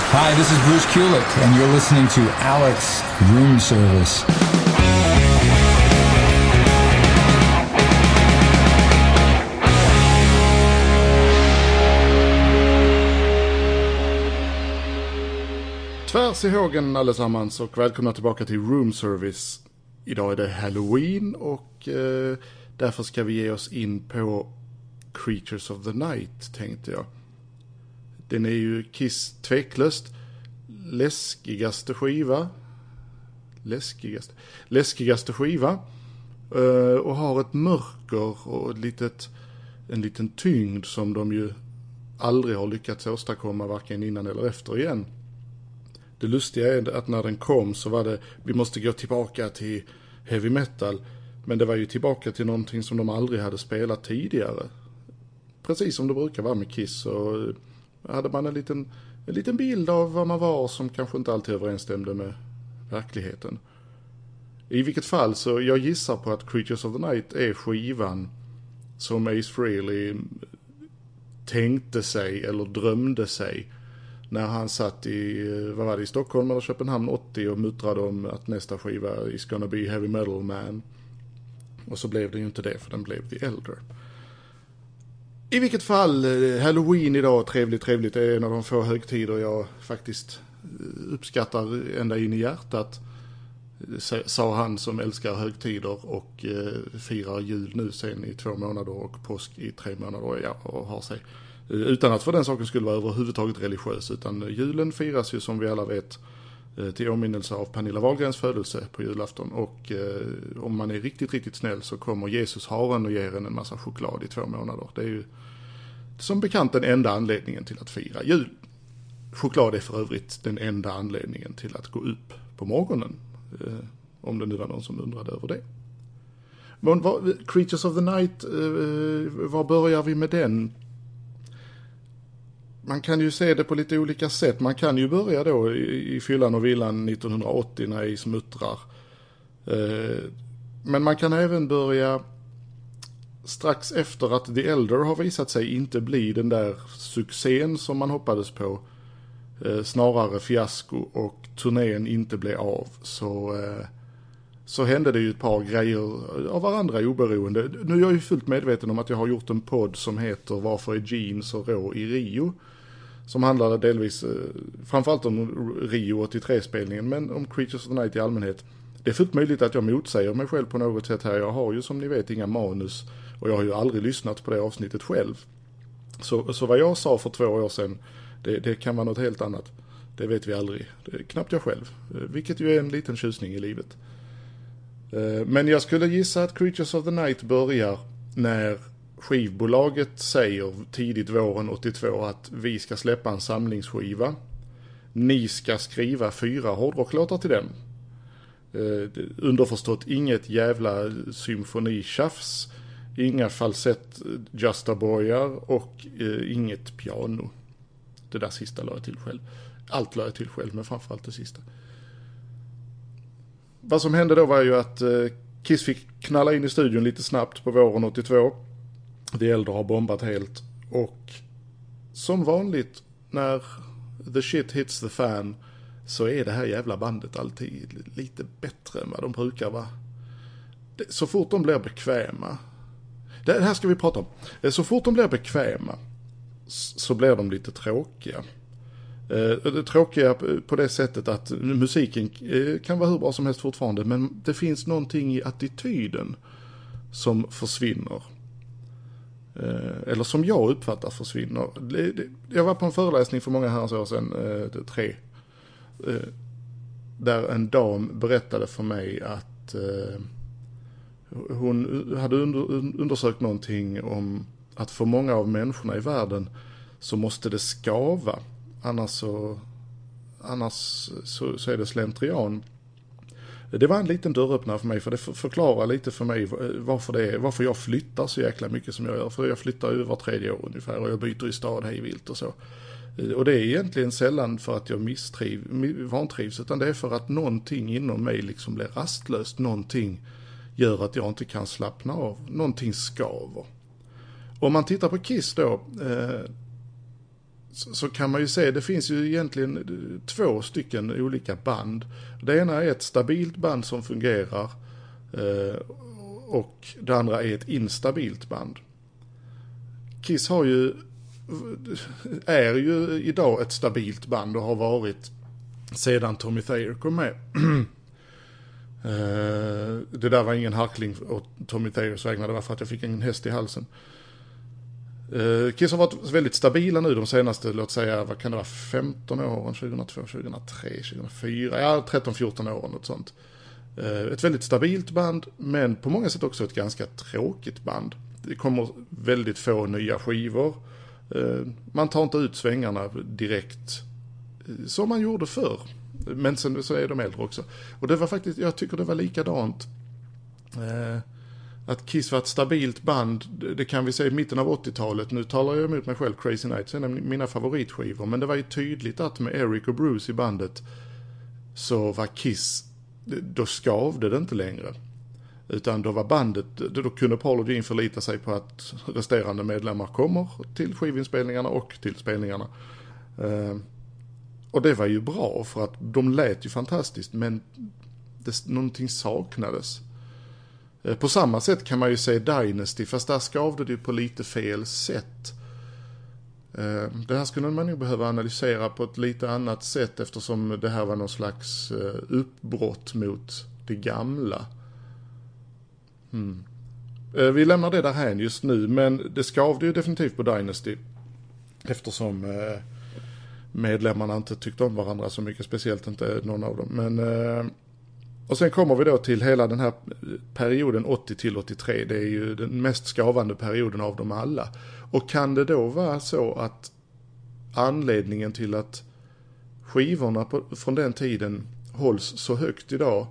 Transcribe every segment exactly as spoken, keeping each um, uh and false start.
Hi, this is Bruce Kulick, and you're listening to Alex Room Service. Tvärs i hågen allesammans och välkomna tillbaka till Room Service. Idag är det Halloween och eh, därför ska vi ge oss in på Creatures of the Night, tänkte jag. Den är ju Kiss tveklöst läskigaste skiva. Läskigaste. Läskigaste skiva. Uh, och har ett mörker och ett litet, en liten tyngd som de ju aldrig har lyckats åstadkomma varken innan eller efter igen. Det lustiga är att när den kom så var det, vi måste gå tillbaka till heavy metal. Men det var ju tillbaka till någonting som de aldrig hade spelat tidigare. Precis som det brukar vara med Kiss, så hade man en liten, en liten bild av vad man var som kanske inte alltid överensstämde med verkligheten. I vilket fall så jag gissar på att Creatures of the Night är skivan som Ace Frehley tänkte sig eller drömde sig när han satt i, vad var det, i Stockholm eller Köpenhamn åttio och muttrade om att nästa skiva is gonna be Heavy Metal Man. Och så blev det ju inte det, för den blev The Elder. I vilket fall, Halloween idag, trevligt, trevligt. Det är en av de få högtider jag faktiskt uppskattar ända in i hjärtat. Sa han som älskar högtider och eh, firar jul nu sen i två månader och påsk i tre månader, ja, och har sig. Utan att för den saken skulle vara överhuvudtaget religiös, utan julen firas ju som vi alla vet till åminnelse av Pernilla Wahlgrens födelse på julafton. Och eh, om man är riktigt, riktigt snäll så kommer Jesus haren och ger en en massa choklad i två månader. Det är ju som bekant den enda anledningen till att fira jul. Choklad är för övrigt den enda anledningen till att gå upp på morgonen. Eh, om det nu var någon som undrade över det. Men vad, Creatures of the Night, eh, var börjar vi med den? Man kan ju se det på lite olika sätt. Man kan ju börja då i, i fyllan och villan nittonhundraåttio när i smuttrar. Eh, men man kan även börja strax efter att The Elder har visat sig inte bli den där succén som man hoppades på. Eh, snarare fiasko, och turnén inte blev av. Så, eh, så hände det ju ett par grejer av varandra oberoende. Nu är jag ju fullt medveten om att jag har gjort en podd som heter Varför är jeans och rå i Rio? Som handlar delvis, eh, framförallt om Rio åttiotre-spelningen, men om Creatures of the Night i allmänhet. Det är fullt möjligt att jag motsäger mig själv på något sätt här. Jag har ju som ni vet inga manus, och jag har ju aldrig lyssnat på det avsnittet själv. Så, så vad jag sa för två år sedan, det, det kan vara något helt annat. Det vet vi aldrig. Det är knappt jag själv. Vilket ju är en liten tjusning i livet. Men jag skulle gissa att Creatures of the Night börjar när skivbolaget säger tidigt våren åttiotvå att vi ska släppa en samlingsskiva. Ni ska skriva fyra hårdrocklåtar till den. Underförstått inget jävla symfonitjafs, inga falsett justaboyar och inget piano. Det där sista la jag till själv. Allt la jag till själv, men framförallt det sista. Vad som hände då var ju att eh, Kiss fick knalla in i studion lite snabbt på våren åttiotvå. De äldre har bombat helt. Och som vanligt när the shit hits the fan så är det här jävla bandet alltid lite bättre än vad de brukar vara. Så fort de blir bekväma. Det här ska vi prata om. Så fort de blir bekväma så blir de lite tråkiga. Det tråkiga på det sättet att musiken kan vara hur bra som helst fortfarande, men det finns någonting i attityden som försvinner. Eller som jag uppfattar försvinner. Jag var på en föreläsning för många herrans år sedan, tre, där en dam berättade för mig att hon hade undersökt någonting om att för många av människorna i världen så måste det skava. Annars så, annars så, så är det slentrian. Det var en liten dörröppnare för mig, för det förklarar lite för mig varför, det är, varför jag flyttar så jäkla mycket som jag gör. För jag flyttar ju var tredje år ungefär och jag byter i stad hej vilt och så. Och det är egentligen sällan för att jag misstriv, vantrivs, utan det är för att någonting inom mig liksom blir rastlöst. Någonting gör att jag inte kan slappna av. Någonting skaver. Om man tittar på Kiss då, eh, så, så kan man ju se, det finns ju egentligen två stycken olika band. Det ena är ett stabilt band som fungerar eh, och det andra är ett instabilt band. Kiss har ju är ju idag ett stabilt band och har varit sedan Tommy Thayer kom med. uh, det där var ingen harkling åt Tommy Thayers vägnar, det var för att jag fick en häst i halsen. Uh, Kiss har varit väldigt stabila nu de senaste, låt säga, vad kan det vara, femton åren, tjugohundratvå, tjugohundratre, tjugohundrafyra, ja tretton fjorton åren och sånt. Uh, ett väldigt stabilt band, men på många sätt också ett ganska tråkigt band. Det kommer väldigt få nya skivor. Man tar inte ut svängarna direkt som man gjorde förr. Men sen så är de äldre också. Och det var faktiskt, jag tycker det var likadant. Att Kiss var ett stabilt band, det kan vi se i mitten av åttiotalet. Nu talar jag emot mig själv, Crazy Nights är mina favoritskivor. Men det var ju tydligt att med Eric och Bruce i bandet så var Kiss, då skavde det inte längre. Utan då var bandet, då kunde Paul och Gene förlita sig på att resterande medlemmar kommer till skivinspelningarna och till spelningarna. Uh, och det var ju bra för att de lät ju fantastiskt, men det, någonting saknades. Uh, på samma sätt kan man ju se Dynasty, fast där skavde det ju på lite fel sätt. Uh, det här skulle man ju behöva analysera på ett lite annat sätt, eftersom det här var någon slags uh, uppbrott mot det gamla. Mm. Vi lämnar det där här just nu, men det skavde ju definitivt på Dynasty eftersom eh, medlemmarna inte tyckte om varandra så mycket, speciellt inte någon av dem. Men, eh, och sen kommer vi då till hela den här perioden åttio till åttiotre, det är ju den mest skavande perioden av dem alla. Och kan det då vara så att anledningen till att skivorna på, från den tiden hålls så högt idag,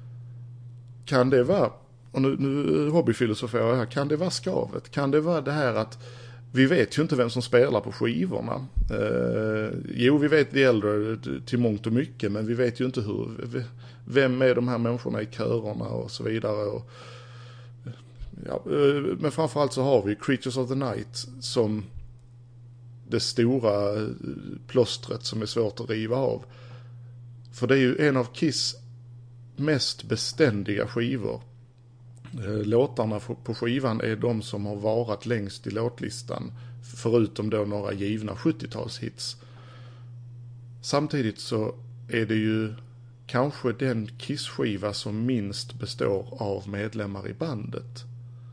kan det vara, och nu, nu hobbyfilosoferar jag här, kan det vara skavet? Kan det vara det här att vi vet ju inte vem som spelar på skivorna? Eh, jo, vi vet The Elder till mångt och mycket, men vi vet ju inte hur, vem är de här människorna i körerna och så vidare. Och, ja, eh, men framförallt så har vi Creatures of the Night som det stora plåstret som är svårt att riva av. För det är ju en av Kiss mest beständiga skivor. Låtarna på skivan är de som har varat längst i låtlistan, förutom då några givna sjuttiotalshits. Samtidigt så är det ju kanske den Kiss-skiva som minst består av medlemmar i bandet.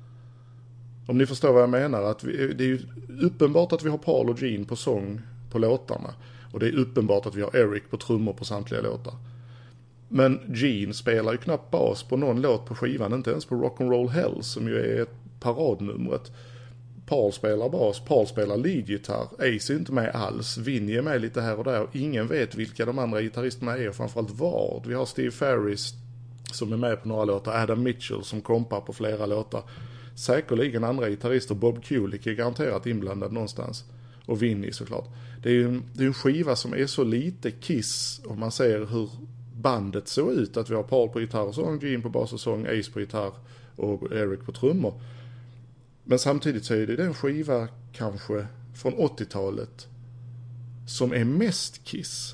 Om ni förstår vad jag menar, att vi, det är ju uppenbart att vi har Paul och Gene på sång på låtarna, och det är uppenbart att vi har Eric på trummor på samtliga låtar. Men Gene spelar ju knappt bas på någon låt på skivan, inte ens på Rock'n'Roll Hell som ju är paradnumret. Paul spelar bas, Paul spelar leadgitarr, Ace är inte med alls, Vinnie är med lite här och där och ingen vet vilka de andra gitarristerna är och framförallt vad. Vi har Steve Ferris som är med på några låtar, Adam Mitchell som kompar på flera låtar. Säkerligen andra gitarrister, Bob Kulick är garanterat inblandad någonstans. Och Vinnie såklart. Det är ju en, det är en skiva som är så lite Kiss, om man ser hur bandet såg ut, att vi har Paul på gitarr och sång, Gene på bas och sång, Ace på gitarr och Eric på trummor. Men samtidigt så är det den skiva kanske från åttiotalet som är mest Kiss.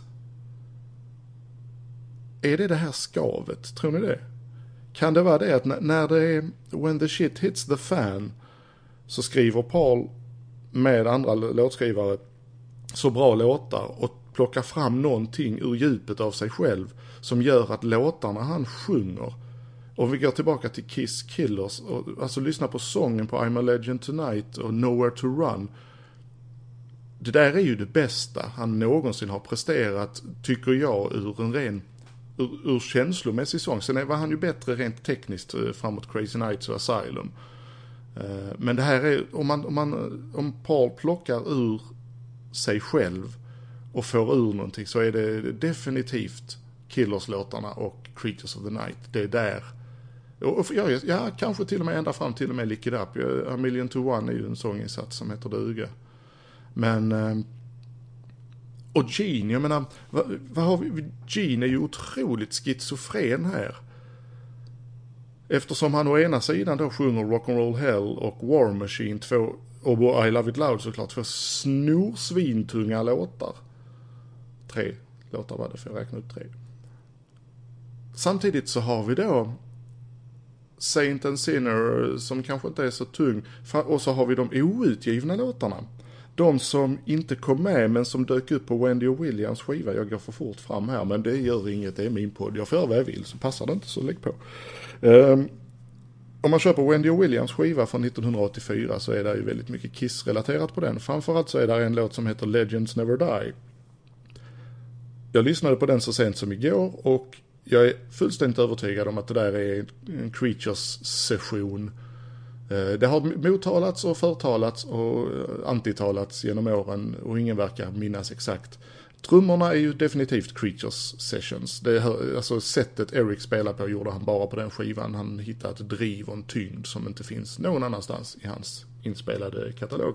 Är det det här skavet? Tror ni det? Kan det vara det att när det är when the shit hits the fan så skriver Paul med andra låtskrivare så bra låtar och plockar fram någonting ur djupet av sig själv som gör att låtarna han sjunger, och vi går tillbaka till Kiss Killers och alltså lyssna på sången på I'm a Legend Tonight och Nowhere to Run. Det där är ju det bästa han någonsin har presterat, tycker jag, ur en ren ur, ur känslomässig sång. Sen var han ju bättre rent tekniskt framåt Crazy Nights och Asylum. Men det här är, om man, om man om Paul plockar ur sig själv och får ur någonting, så är det definitivt Killers-låtarna och Creatures of the Night. Det är där. Och ja, ja, kanske till och med ända fram till och med Lick It Up. A Million to One är ju en sånginsats som heter duga. Men och Gene, jag menar, vad, vad har vi? Gene är ju otroligt schizofren här. Eftersom han å ena sidan då sjunger Rock'n'Roll Hell och War Machine, två och I Love It Loud såklart, två snorsvintunga låtar. Tre låtar var det, för jag räknar upp tre. Samtidigt så har vi då Saint and Sinner som kanske inte är så tung. Och så har vi de outgivna låtarna. De som inte kom med men som dök upp på Wendy och Williams skiva. Jag går för fort fram här, men det gör inget, det är min podd. Jag får vad jag vill, så passar det inte, så lägg på. Um, om man köper Wendy och Williams skiva från nittonhundraåttiofyra så är det ju väldigt mycket Kiss-relaterat på den. Framförallt så är det en låt som heter Legends Never Die. Jag lyssnade på den så sent som igår och jag är fullständigt övertygad om att det där är en Creatures-session. Det har mottalats och förtalats och antitalats genom åren och ingen verkar minnas exakt. Trummorna är ju definitivt Creatures sessions. Det är, alltså sättet Eric spelar på gjorde han bara på den skivan. Han hittade ett driv och en tyngd som inte finns någon annanstans i hans inspelade katalog.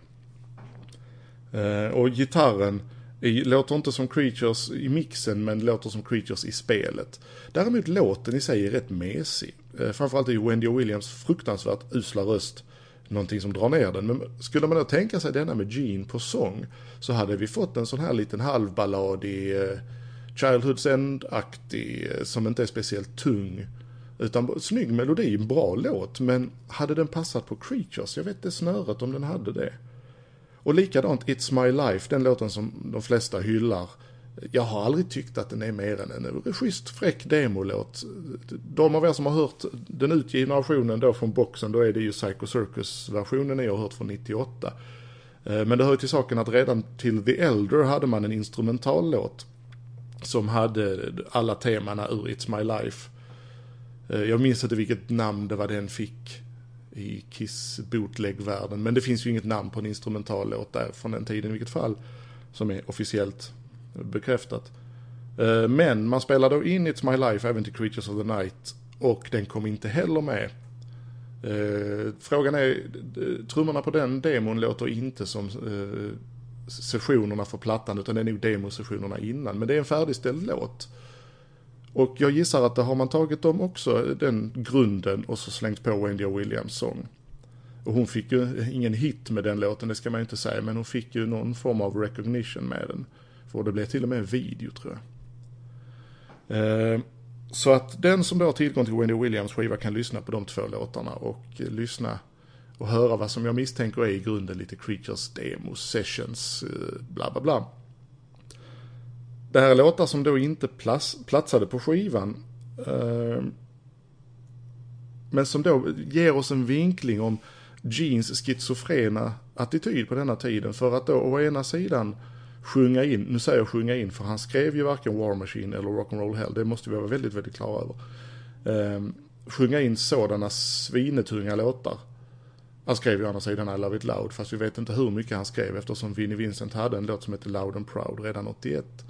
Och gitarren I, låter inte som Creatures i mixen, men låter som Creatures i spelet. Däremot låten i sig är rätt mesig. Eh, framförallt är ju Wendy och Williams fruktansvärt usla röst någonting som drar ner den. Men skulle man då tänka sig denna med Gene på sång, så hade vi fått en sån här liten halvballadig eh, Childhood's End-aktig, eh, som inte är speciellt tung. Utan snygg melodi, en bra låt. Men hade den passat på Creatures? Jag vet inte snöret om den hade det. Och likadant It's My Life, den låten som de flesta hyllar. Jag har aldrig tyckt att den är mer än en schysst fräck demolåt. De av er som har hört den utgivna versionen då från boxen, då är det ju Psycho Circus-versionen jag har hört från nittioåtta. Men det hör till saken att redan till The Elder hade man en instrumental låt som hade alla temana ur It's My Life. Jag minns inte vilket namn det var den fick i Kiss bootleg-världen, men det finns ju inget namn på en instrumental låt där från den tiden i vilket fall som är officiellt bekräftat. Men man spelar då in It's My Life även till Creatures of the Night och den kom inte heller med. Frågan är, trummorna på den demon låter inte som sessionerna för plattan, utan det är nog demosessionerna innan, men det är en färdigställd låt. Och jag gissar att det har man tagit dem också, den grunden, och så slängt på Wendy och Williams sång. Och hon fick ju ingen hit med den låten, det ska man ju inte säga, men hon fick ju någon form av recognition med den. För det blev till och med en video, tror jag. Eh, så att den som då har tillgång till Wendy och Williams skiva kan lyssna på de två låtarna och eh, lyssna och höra vad som jag misstänker är i grunden lite Creatures demos, sessions, eh, bla bla bla. Det här är låtar som då inte plats, platsade på skivan. Eh, men som då ger oss en vinkling om Genes schizofrena attityd på denna tiden. För att då å ena sidan sjunga in, nu säger jag sjunga in, för han skrev ju varken War Machine eller Rock'n'Roll Hell. Det måste vi vara väldigt, väldigt klara över. Eh, sjunga in sådana svinetunga låtar. Han skrev ju å andra sidan I Love It Loud, fast vi vet inte hur mycket han skrev eftersom Vinnie Vincent hade en låt som heter Loud and Proud redan åttioett.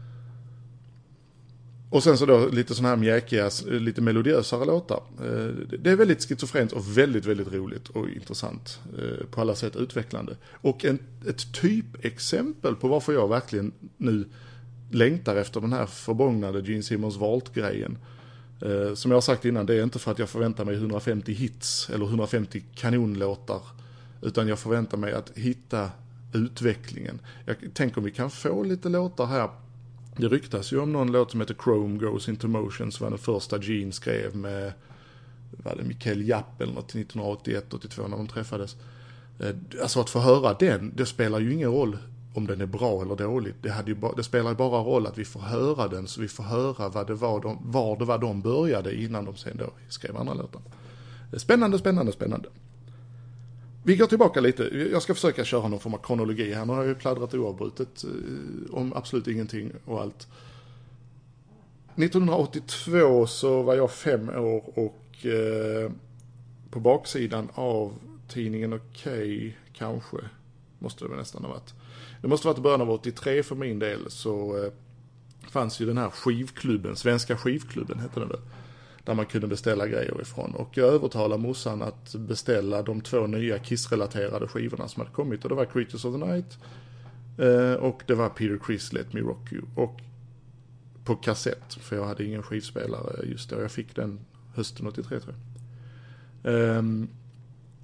Och sen så då lite sån här mjäkiga, lite melodiösare låtar. Det är väldigt schizofrent och väldigt, väldigt roligt och intressant. På alla sätt utvecklande. Och en, ett typexempel på varför jag verkligen nu längtar efter den här förbångnade Gene Simmons Vault-grejen. Som jag har sagt innan, det är inte för att jag förväntar mig hundrafemtio hits eller hundrafemtio kanonlåtar. Utan jag förväntar mig att hitta utvecklingen. Jag tänker om vi kan få lite låtar här. Det ryktas ju om någon låt som heter Chrome Goes Into Motion, som var den första Gene skrev med, var det Mikael Japp eller något, nittonhundraåttioett åttiotvå när de träffades. Alltså att få höra den, det spelar ju ingen roll om den är bra eller dålig. Det, hade ju ba, det spelar ju bara roll att vi får höra den, så vi får höra vad det var de, var det var de började innan de sen då skrev andra låtar. Spännande, spännande, spännande. Vi går tillbaka lite. Jag ska försöka köra någon form av kronologi här. Nu har jag ju pladdrat oavbrutet eh, om absolut ingenting och allt. nittonhundraåttiotvå så var jag fem år och eh, på baksidan av tidningen Okej, kanske, måste det väl nästan ha varit. Det måste ha varit i början av åttiotre för min del, så eh, fanns ju den här skivklubben, Svenska skivklubben hette den väl. Där man kunde beställa grejer ifrån. Och jag övertalade morsan att beställa de två nya Kiss-relaterade skivorna som hade kommit. Och det var Creatures of the Night eh, och det var Peter Criss Let Me Rock You. Och på kassett, för jag hade ingen skivspelare just då. Jag fick den hösten åttiotre, tror jag. Um,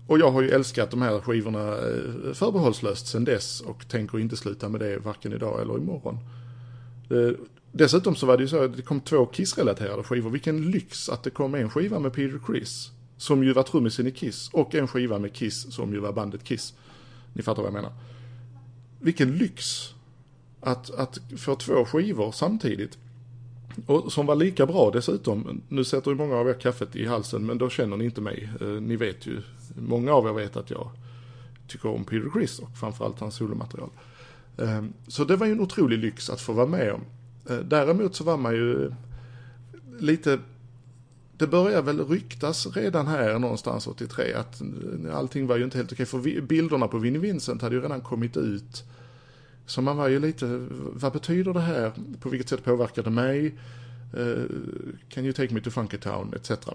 Och jag har ju älskat de här skivorna förbehållslöst sedan dess och tänker inte sluta med det varken idag eller imorgon. Dessutom så var det ju så att det kom två Kiss-relaterade skivor. Vilken lyx att det kom en skiva med Peter Criss, som ju var trummisen i Kiss, och en skiva med Kiss, som ju var bandet Kiss. Ni fattar vad jag menar. Vilken lyx att, att få två skivor samtidigt. Och som var lika bra dessutom. Nu sätter ju många av er kaffet i halsen, men då känner ni inte mig. Ni vet ju, många av er vet att jag tycker om Peter Criss och framförallt hans solomaterial. Så det var ju en otrolig lyx att få vara med om. Däremot så var man ju lite, det började väl ryktas redan här någonstans åttiotre att allting var ju inte helt okej, för bilderna på Vinnie Vincent hade ju redan kommit ut. Så man var ju lite, vad betyder det här? På vilket sätt påverkar det mig? Uh, can you take me to Funky Town? et cetera.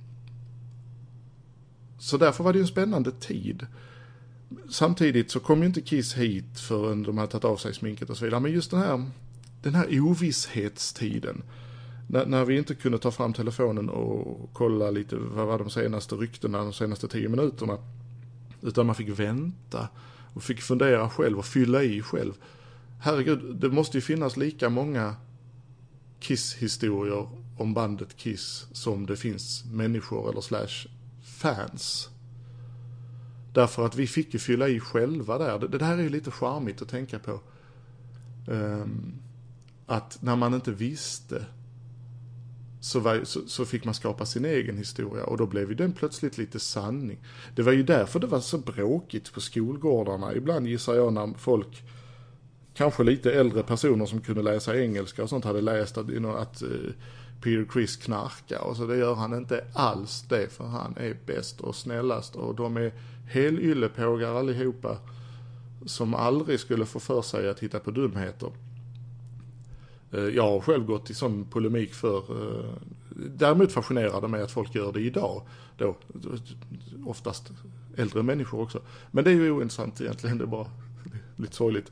Så därför var det ju en spännande tid. Samtidigt så kom ju inte Kiss hit förrän de hade tagit av sig sminket och så vidare. Men just den här, den här ovisshetstiden. När, när vi inte kunde ta fram telefonen och kolla lite vad var de senaste ryktena, de senaste tio minuterna. Utan man fick vänta och fick fundera själv och fylla i själv. Herregud, det måste ju finnas lika många Kiss-historier om bandet Kiss som det finns människor eller slash fans. Därför att vi fick ju fylla i själva där. Det, det här är ju lite charmigt att tänka på. Um, att när man inte visste så, var, så, så fick man skapa sin egen historia. Och då blev ju den plötsligt lite sanning. Det var ju därför det var så bråkigt på skolgårdarna. Ibland gissar jag när folk, kanske lite äldre personer som kunde läsa engelska och sånt, hade läst att, you know, att uh, Peter Criss knarkar. Och så det gör han inte alls det, för han är bäst och snällast. Och de är helyllepågar allihopa som aldrig skulle få för sig att hitta på dumheter. Jag har själv gått i sån polemik för. Däremot fascinerar det mig att folk gör det idag. Då, oftast äldre människor också. Men det är ju ointressant egentligen, det är bara lite sorgligt.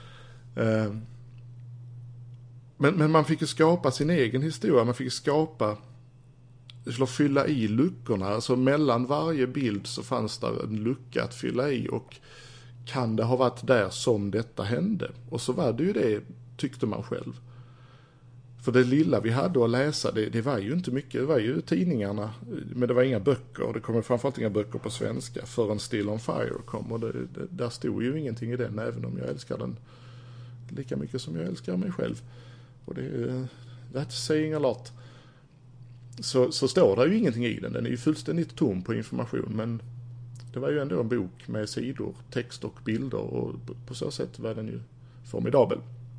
Men, men man fick ju skapa sin egen historia. Man fick skapa, skulle fylla i luckorna. Alltså mellan varje bild så fanns där en lucka att fylla i. Och kan det ha varit där som detta hände? Och så var det ju det, tyckte man själv. För det lilla vi hade att läsa, det, det var ju inte mycket. Det var ju tidningarna, men det var inga böcker. Det kom framförallt inga böcker på svenska förrän Still on Fire kom. Och det, det, där stod ju ingenting i den, även om jag älskar den lika mycket som jag älskar mig själv. Och det är, that's saying a lot. Så, så står det ju ingenting i den. Den är ju fullständigt tom på information, men det var ju ändå en bok med sidor, text och bilder, och på så sätt var den ju formidabel.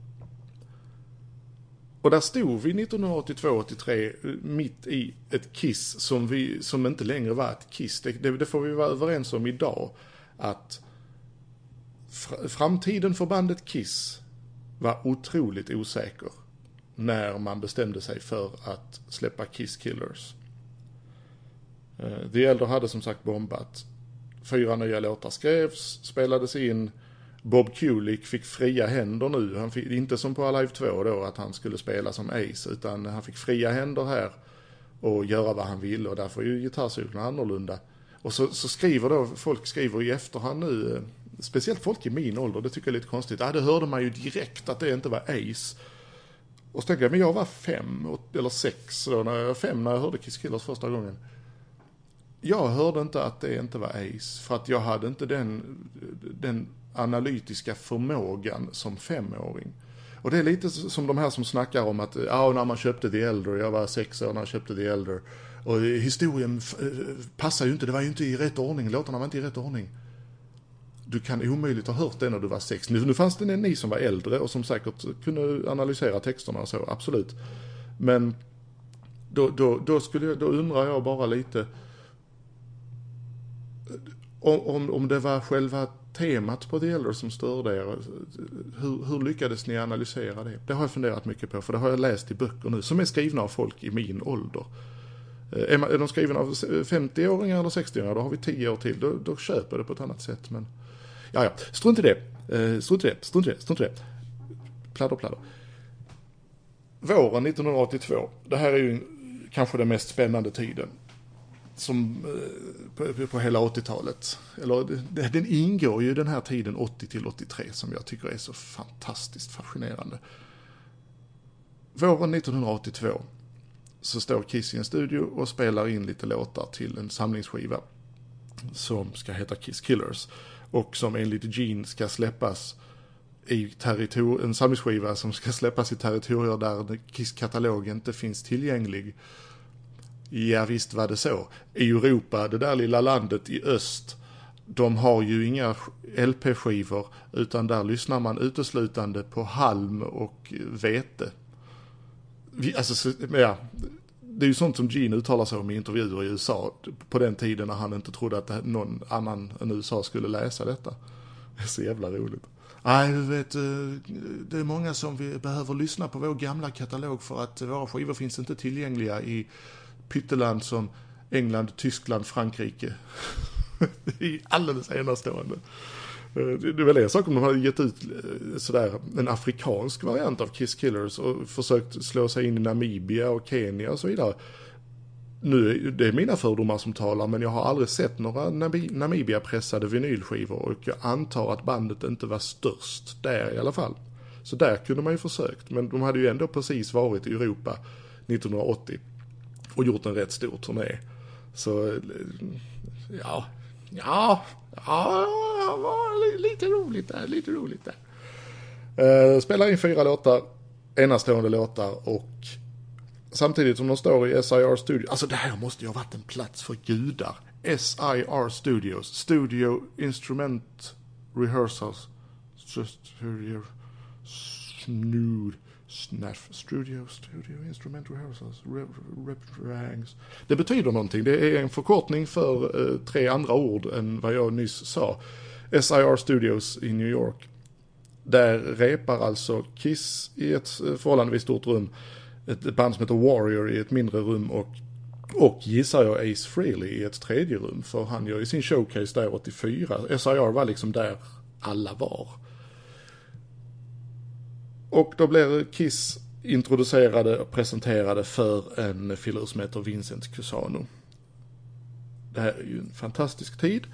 Och där stod vi nittonhundraåttiotvå åttiotre mitt i ett Kiss som, vi, som inte längre var ett Kiss. Det, det, det får vi vara överens om idag, att fr- framtiden för bandet Kiss var otroligt osäker när man bestämde sig för att släppa Kiss Killers. Uh, The Elder hade som sagt bombat. Fyra nya låtar skrevs, spelades in. Bob Kulick fick fria händer nu. Han fick, inte som på Alive två då, att han skulle spela som Ace, utan han fick fria händer här och göra vad han ville, och därför är ju gitarrsolorna annorlunda. Och så, så skriver då, folk skriver i efterhand nu, speciellt folk i min ålder, det tycker jag är lite konstigt. Ja, det hörde man ju direkt att det inte var Ace. Och så tänkte jag, men jag var fem eller sex då, när jag, fem när jag hörde Kiss Killers första gången. Jag hörde inte att det inte var Ace, för att jag hade inte den, den analytiska förmågan som femåring. Och det är lite som de här som snackar om att ja, när man köpte The Elder, jag var sex år när jag köpte The Elder, och historien f- passar ju inte, det var ju inte i rätt ordning, låtarna var inte i rätt ordning. Du kan omöjligt ha hört det när du var sex. Nu, nu fanns det en ni som var äldre och som säkert kunde analysera texterna och så, absolut. Men då, då, då, skulle, då undrar jag bara lite om, om, om det var själva temat på The Elder som störde er. Hur, hur lyckades ni analysera det? Det har jag funderat mycket på, för det har jag läst i böcker nu som är skrivna av folk i min ålder. Är de skrivna av femtio-åringar eller sextio-åringar, då har vi tio år till. Då, då köper det på ett annat sätt. Men ja, ja. Strunt i det. Strunt i det. Strunt i det. Strunt i det. Pladder, pladder. Våren nittonhundraåttiotvå. Det här är ju kanske den mest spännande tiden. som på, på hela åttiotalet. Eller det, den ingår ju den här tiden åttio till åttiotre som jag tycker är så fantastiskt fascinerande. Våren nittonhundraåttiotvå så står Kiss i en studio och spelar in lite låtar till en samlingsskiva som ska heta Kiss Killers och som enligt Gene ska släppas i territor- en samlingsskiva som ska släppas i territorier där Kiss-katalog inte finns tillgänglig. Ja, visst var det så. I Europa, det där lilla landet i öst, de har ju inga L P-skivor utan där lyssnar man uteslutande på halm och vete. Vi, alltså, ja, det är ju sånt som Gene uttalar sig om i intervjuer i U S A på den tiden när han inte trodde att någon annan än U S A skulle läsa detta. Det är så jävla roligt. Nej, du vet, det är många som vi behöver lyssna på vår gamla katalog för att våra skivor finns inte tillgängliga i pytteland som England, Tyskland, Frankrike. Det är alldeles enastående. Det är väl en sak om de hade gett ut sådär en afrikansk variant av Kiss Killers och försökt slå sig in i Namibia och Kenya och så vidare. Nu det är mina fördomar som talar, men jag har aldrig sett några Namibia-pressade vinylskivor och jag antar att bandet inte var störst där i alla fall. Så där kunde man ju försökt, men de hade ju ändå precis varit i Europa nittonhundraåttio och gjort en rätt stor turné. Så ja, ja, ja, lite roligt där, lite roligt där. Uh, spelar in fyra låtar, enastående låtar och samtidigt som de står i S I R Studios. Alltså det här måste ju ha varit en plats för gudar. S I R Studios. Studio Instrument Rehearsals. Studio Snood. Snaff. Studio, Studio Instrument Rehearsals. Rep-rangs. Det betyder någonting. Det är en förkortning för uh, tre andra ord än vad jag nyss sa. S I R Studios i New York. Där repar alltså Kiss i ett förhållandevis stort rum. Ett band som heter Warrior i ett mindre rum och, och gissar jag Ace Frehley i ett tredje rum, för han gör ju sin showcase där åttiofyra. S I R var liksom där alla var. Och då blev Kiss introducerade och presenterade för en filur som heter Vincent Cusano. Det här är ju en fantastisk tid.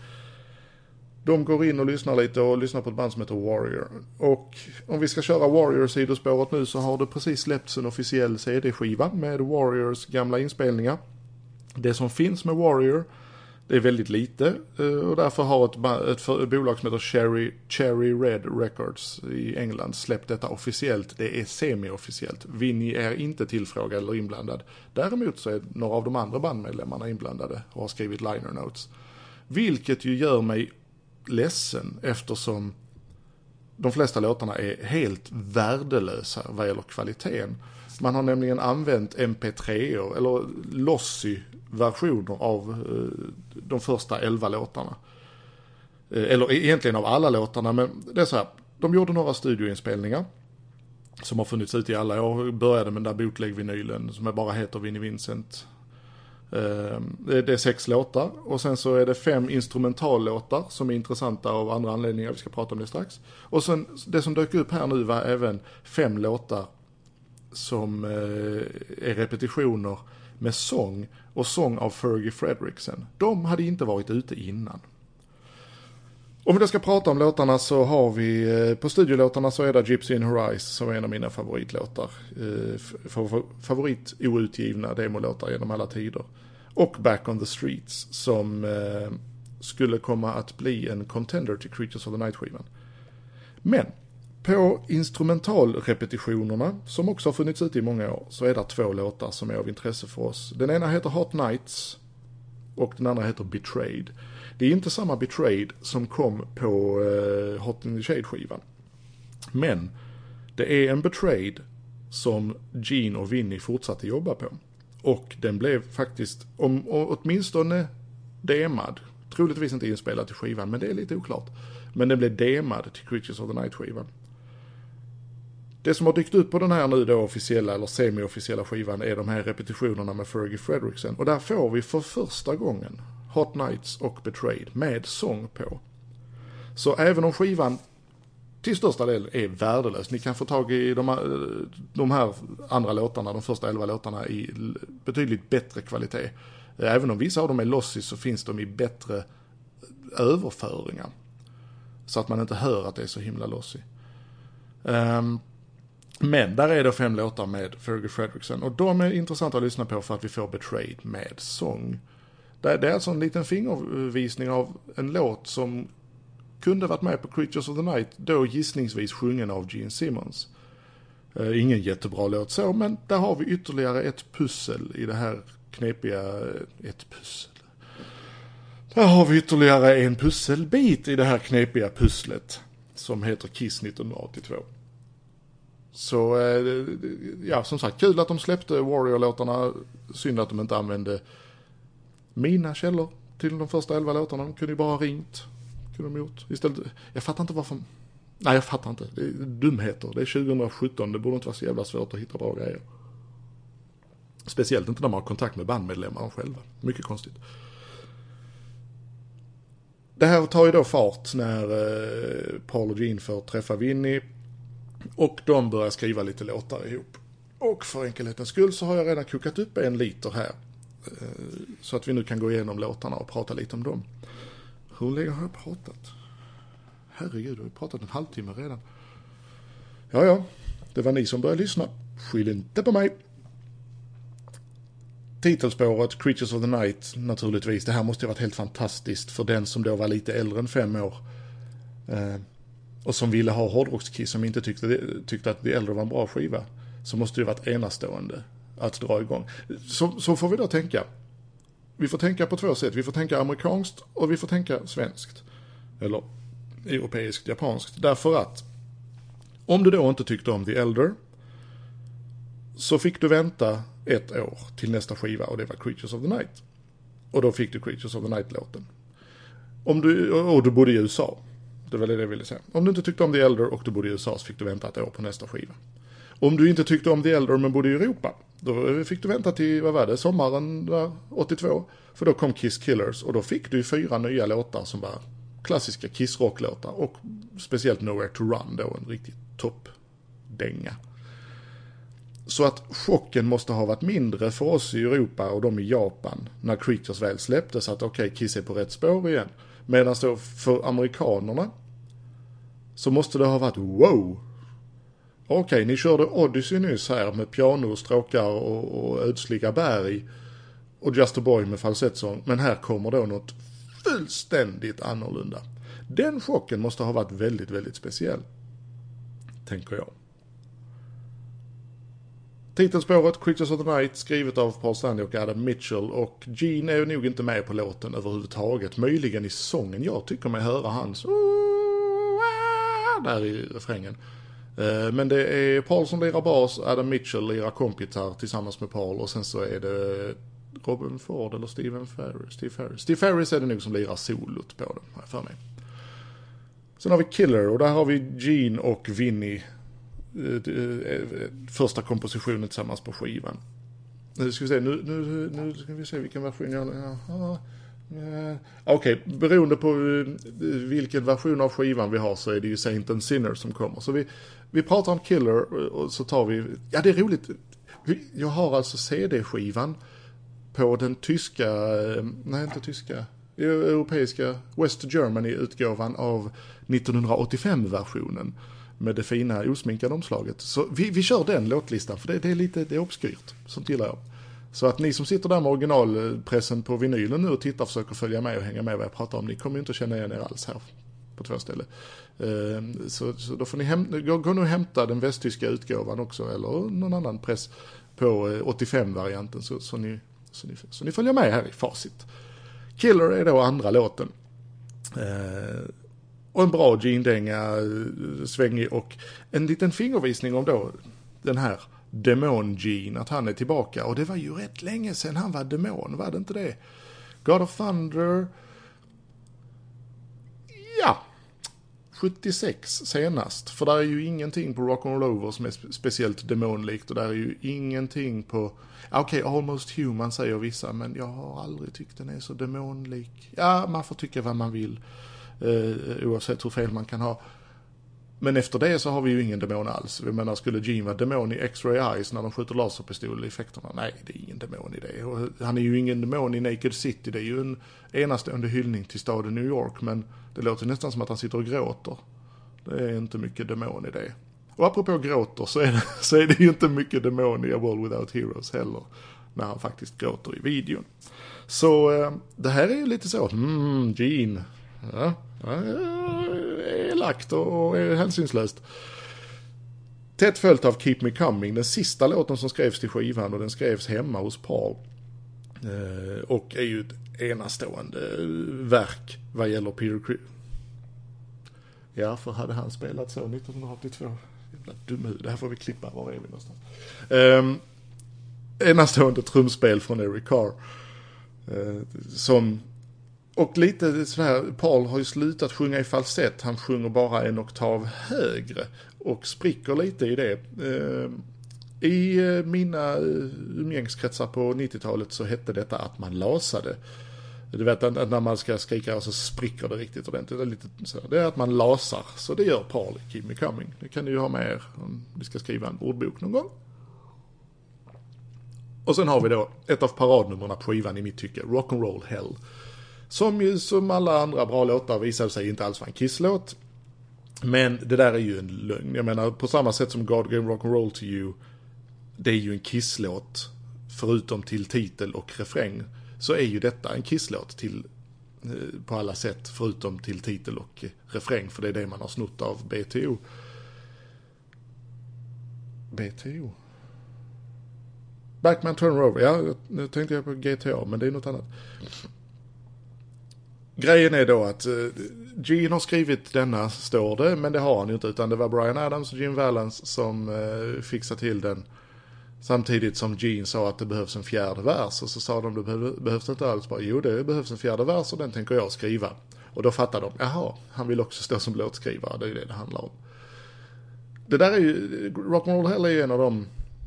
De går in och lyssnar lite och lyssnar på ett band som heter Warrior. Och om vi ska köra Warrior-sidospåret nu så har det precis släppts en officiell C D-skiva med Warriors gamla inspelningar. Det som finns med Warrior, det är väldigt lite och därför har ett, ett, ett bolag som heter Cherry, Cherry Red Records i England släppt detta officiellt. Det är semi-officiellt. Vinny är inte tillfrågad eller inblandad. Däremot så är några av de andra bandmedlemmarna inblandade och har skrivit liner notes. Vilket ju gör mig ledsen eftersom de flesta låtarna är helt värdelösa vad gäller kvaliteten. Man har nämligen använt M P tre eller lossy-versioner av eh, de första elva låtarna. Eh, eller egentligen av alla låtarna, men det är så här. De gjorde några studioinspelningar som har funnits ute i alla år. Började med den där bootleg-vinylen som bara heter Vinnie Vincent. Det är sex låtar och sen så är det fem instrumentallåtar som är intressanta av andra anledningar, vi ska prata om det strax. Och sen det som dök upp här nu var även fem låtar som är repetitioner med sång och sång av Fergie Frederiksen. De hade inte varit ute innan. Om vi då ska prata om låtarna så har vi, på studiolåtarna så är det Gypsy in Her Eyes som är en av mina favoritlåtar. Favorit outgivna demolåtar genom alla tider. Och Back on the Streets som eh, skulle komma att bli en contender till Creatures of the Night-skivan. Men på instrumentalrepetitionerna som också har funnits ute i många år så är det två låtar som är av intresse för oss. Den ena heter Hot Nights och den andra heter Betrayed. Det är inte samma Betrayed som kom på eh, Hot in the Shade-skivan. Men det är en Betrayed som Gene och Vinny fortsatte jobba på. Och den blev faktiskt om, åtminstone demad. Troligtvis inte inspelad till skivan, men det är lite oklart. Men den blev demad till Creatures of the Night-skivan. Det som har dykt upp på den här nu då officiella eller semi-officiella skivan är de här repetitionerna med Fergie Frederiksen. Och där får vi för första gången Hot Nights och Betrayed med sång på. Så även om skivan till största del är värdelös, ni kan få tag i de här, de här andra låtarna, de första elva låtarna i betydligt bättre kvalitet. Även om vissa av dem är lossy så finns de i bättre överföringar. Så att man inte hör att det är så himla lossy. Um, men där är det fem låtar med Fergie Frederiksen. Och de är intressanta att lyssna på för att vi får Betrayed med sång. Det, det är alltså en liten fingervisning av en låt som kunde varit med på Creatures of the Night. Då gissningsvis sjungen av Gene Simmons. Uh, ingen jättebra låt så, men där har vi ytterligare ett pussel i det här knepiga... Ett pussel. Där har vi ytterligare en pusselbit i det här knepiga pusslet som heter Kiss nittonhundraåttiotvå. Så ja, som sagt, kul att de släppte Warrior-låtarna. Synd att de inte använde mina källor till de första elva låtarna. De kunde ju bara ha ringt. Kunde de gjort. Istället, jag fattar inte varför... Nej, jag fattar inte. Det är dumheter. Det är tjugohundrasjutton. Det borde inte vara så jävla svårt att hitta bra grejer. Speciellt inte när man har kontakt med bandmedlemmar själva. Mycket konstigt. Det här tar ju då fart när eh, Paul och Gene får träffa Vinnie och de börjar skriva lite låtar ihop. Och för enkelhetens skull så har jag redan kokat upp en liter här. Eh, så att vi nu kan gå igenom låtarna och prata lite om dem. Hur länge har jag pratat? Herregud, jag har ju pratat en halvtimme redan. Ja, ja, det var ni som började lyssna. Skyll inte på mig. Titelspåret Creatures of the Night naturligtvis. Det här måste ju ha varit helt fantastiskt för den som då var lite äldre än fem år. Eh, och som ville ha hårdrockskiss, som inte tyckte, tyckte att The Elder var en bra skiva. Så måste det varit enastående att dra igång. Så, så får vi då tänka. Vi får tänka på två sätt. Vi får tänka amerikanskt och vi får tänka svenskt. Eller europeiskt, japanskt. Därför att om du då inte tyckte om The Elder så fick du vänta ett år till nästa skiva och det var Creatures of the Night. Och då fick du Creatures of the Night-låten. Om du, och du bodde i U S A. Det var det jag ville säga. Om du inte tyckte om The Elder och du bodde i U S A så fick du vänta ett år på nästa skiva. Om du inte tyckte om The Elder men bodde i Europa, då fick du vänta till, vad var det, sommaren åttiotvå. För då kom Kiss Killers och då fick du fyra nya låtar som var klassiska Kiss-rocklåtar. Och speciellt Nowhere to Run då, en riktigt toppdänga. Så att chocken måste ha varit mindre för oss i Europa och de i Japan när Creatures väl släpptes att okej, okay, Kiss är på rätt spår igen. Medan så för amerikanerna så måste det ha varit wow. Okej, okay, ni körde Odyssey nyss här med piano, stråkar och, och ödsliga berg och Just a Boy med falsettsång. Men här kommer då något fullständigt annorlunda. Den chocken måste ha varit väldigt, väldigt speciell. Tänker jag. Titelspåret Creatures of the Night skrivet av Paul Stanley och Adam Mitchell och Gene är nog inte med på låten överhuvudtaget. Möjligen i sången. Jag tycker mig höra hans där i refrängen. Men det är Paul som lirar bas, Adam Mitchell lirar kompgitarr tillsammans med Paul och sen så är det Robin Ford eller Stephen Ferris. Steve Ferris. Steve Ferris är det nog som lirar solot på den här för mig. Sen har vi Killer och där har vi Gene och Vinnie. Första kompositionen tillsammans på skivan. Nu ska vi se, nu, nu, nu ska vi se vilken version jag... Okej, okay, beroende på vilken version av skivan vi har så är det ju Saint and Sinner som kommer. Så vi, vi pratar om Killer och så tar vi... Ja, det är roligt. Jag har alltså C D-skivan på den tyska... Nej, inte tyska. Europeiska West Germany-utgåvan av nittonhundraåttiofem-versionen. Med det fina osminkade omslaget. Så vi, vi kör den låtlistan för det, det är lite det är obskyrt. Sånt gillar jag. Så att ni som sitter där med originalpressen på vinylen nu och tittar och försöker följa med och hänga med vad jag pratar om. Ni kommer ju inte att känna igen er alls här på två ställen. Uh, så, så då får ni häm- gå, gå nu och hämta den västtyska utgåvan också. Eller någon annan press på uh, åttiofem-varianten. Så, så, ni, så, ni, så ni följer med här i facit. Killer är då andra låten. Uh, Och en bra Gene-dänga, svängig och en liten fingervisning om då den här demon-Gene, att han är tillbaka. Och det var ju rätt länge sedan han var demon, var det inte det? God of Thunder, ja, sjuttiosex senast. För där är ju ingenting på Rock'n'Roll Over som är speciellt demonlikt och där är ju ingenting på... Okej, okay, Almost Human säger vissa, men jag har aldrig tyckt den är så demonlik. Ja, man får tycka vad man vill. Uh, oavsett hur fel man kan ha. Men efter det så har vi ju ingen demon alls. Jag menar, skulle Gene vara demon i X-Ray Eyes när de skjuter laserpistol i effekterna? Nej, det är ingen demon i det. Och han är ju ingen demon i Naked City. Det är ju en enastående hyllning till staden New York. Men det låter nästan som att han sitter och gråter. Det är inte mycket demon i det. Och apropå gråter så är det, så är det ju inte mycket demon i A World Without Heroes heller. När han faktiskt gråter i videon. Så eh, det här är ju lite så. Mm, Gene. Ja, är lagt och är hänsynslöst. Tätt följt av Keep Me Coming, den sista låten som skrevs till skivan, och den skrevs hemma hos Paul. Eh, och är ju ett enastående verk vad gäller Peter Criss. Ja, för hade han spelat så nittonhundraåttiotvå? Jävla dumhud, det här får vi klippa, var är vi någonstans? Eh, enastående trumspel från Eric Carr. Eh, som och lite så här, Paul har ju slutat sjunga i falsett, han sjunger bara en oktav högre och spricker lite i det. Eh, I mina umgängskretsar på nittiotalet så hette detta att man lasade. Du vet att när man ska skrika och så spricker det riktigt ordentligt. Det är, lite så, det är att man lasar, så det gör Paul i Keep Me Coming. Det kan ni ju ha med er om ni ska skriva en ordbok någon gång. Och sen har vi då ett av paradnummerna på skivan i mitt tycke, Rock'n'Roll Hell. Som ju som alla andra bra låtar visade sig inte alls vara en Kiss-låt. Men det där är ju en lögn. Jag menar, på samma sätt som God Gave Rock'n'Roll to You, det är ju en Kiss-låt. Förutom till titel och refräng så är ju detta en Kiss-låt till, på alla sätt. Förutom till titel och refräng, för det är det man har snott av B T O. B T O? Backman Turner Over. Ja, nu tänkte jag på G T A, men det är något annat. Grejen är då att uh, Gene har skrivit denna, står det, men det har han ju inte, utan det var Bryan Adams och Jim Valance som uh, fixade till den. Samtidigt som Gene sa att det behövs en fjärde vers, och så sa de, det behöv, behövs inte alls. Bara, jo, det behövs en fjärde vers och den tänker jag skriva. Och då fattar de, jaha, han vill också stå som låtskrivare, det är det det handlar om. Det där är ju, Rock'n'Roll Hell är ju en av de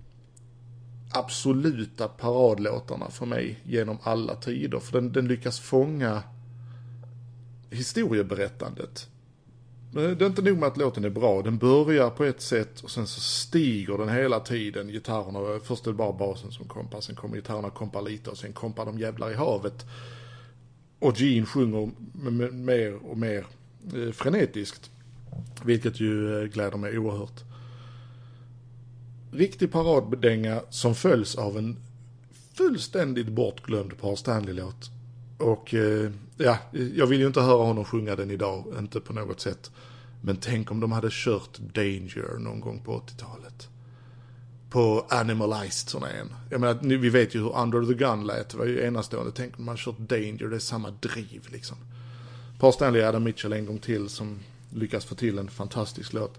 absoluta paradlåtarna för mig genom alla tider, för den, den lyckas fånga historieberättandet. Men det är inte nog med att låten är bra. Den börjar på ett sätt och sen så stiger den hela tiden. Gitarrerna, först är det bara basen som kompar, sen kommer gitarrerna kompar lite och sen kompar de jävlar i havet. Och Gene sjunger mer och mer frenetiskt. Vilket ju gläder mig oerhört. Riktig paradbedänga som följs av en fullständigt bortglömd Paul Stanley-låt. Och ja, jag vill ju inte höra honom sjunga den idag, inte på något sätt. Men tänk om de hade kört Danger någon gång på åttiotalet. På Animalized sådana en. Jag menar, vi vet ju hur Under the Gun lät, det var ju enastående. Tänk om man kört Danger, det är samma driv liksom. Paul Stanley och Adam Mitchell en gång till som lyckas få till en fantastisk låt.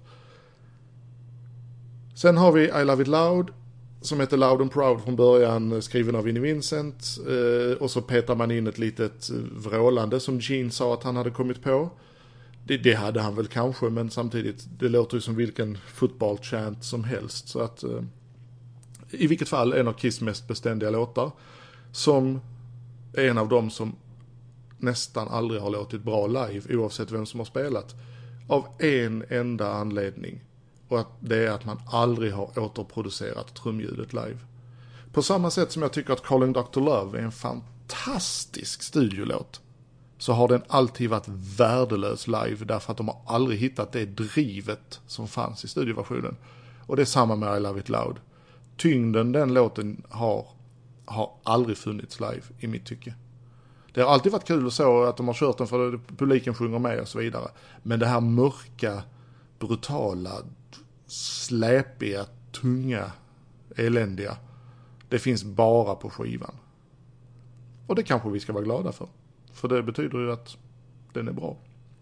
Sen har vi I Love It Loud, som heter Loud and Proud från början, skriven av Vinnie Vincent. Eh, och så petar man in ett litet vrålande som Gene sa att han hade kommit på. Det, det hade han väl kanske, men samtidigt, det låter ju som vilken fotbollschant som helst. Så att, eh, i vilket fall, en av Kiss mest beständiga låtar. Som är en av dem som nästan aldrig har låtit bra live, oavsett vem som har spelat. Av en enda anledning. Och att det är att man aldrig har återproducerat trumljudet live. På samma sätt som jag tycker att Calling doktor Love är en fantastisk studiolåt, så har den alltid varit värdelös live, därför att de har aldrig hittat det drivet som fanns i studioversionen. Och det är samma med I Love It Loud. Tyngden den låten har, har aldrig funnits live i mitt tycke. Det har alltid varit kul att så att de har kört den för att publiken sjunger med och så vidare. Men det här mörka, brutala, släpiga, tunga, eländiga, det finns bara på skivan. Och det kanske vi ska vara glada för. För det betyder ju att den är bra.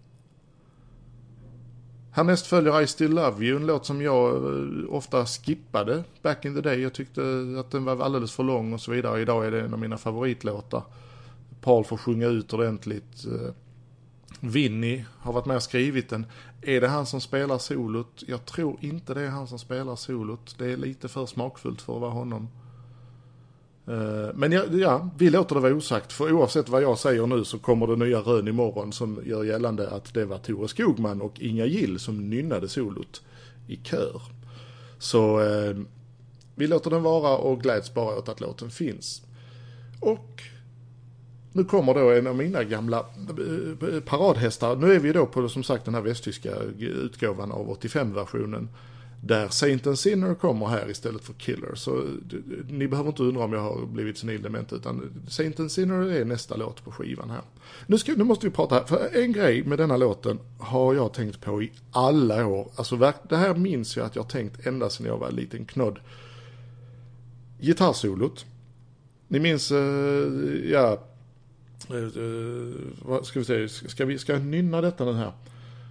Härnäst följer I Still Love You, en låt som jag ofta skippade back in the day. Jag tyckte att den var alldeles för lång och så vidare. Idag är det en av mina favoritlåtar. Paul får sjunga ut ordentligt. Vinnie har varit med och skrivit den. Är det han som spelar solot? Jag tror inte det är han som spelar solot. Det är lite för smakfullt för att vara honom. Men ja, ja, vi låter det vara osagt, för oavsett vad jag säger nu så kommer det nya rön imorgon som gör gällande att det var Tore Skogman och Inga Gill som nynnade solot i kör. Så eh, vi låter den vara och gläds bara åt att låten finns. Och nu kommer då en av mina gamla paradhästar. Nu är vi då på, som sagt, den här västtyska utgåvan av åttiofem-versionen. Där Saint and Sinner kommer här istället för Killer. Så ni behöver inte undra om jag har blivit senildement, utan Saint and Sinner är nästa låt på skivan här. Nu, ska, nu måste vi prata här, för en grej med denna låten har jag tänkt på i alla år. Alltså det här minns jag att jag tänkt ända sedan jag var en liten knodd. Gitarrsolot. Ni minns, uh, ja, uh, uh, vad ska vi säga, ska vi ska nynna detta den här?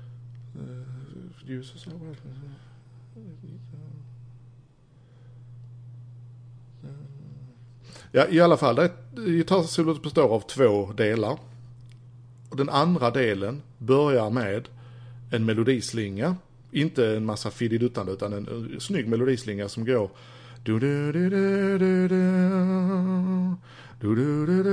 Uh, Ja, i alla fall, gitarrsolot består av två delar. Och den andra delen börjar med en melodislinga. Inte en massa fididuttande, utan en, en snygg melodislinga som går... Du du du du du du du du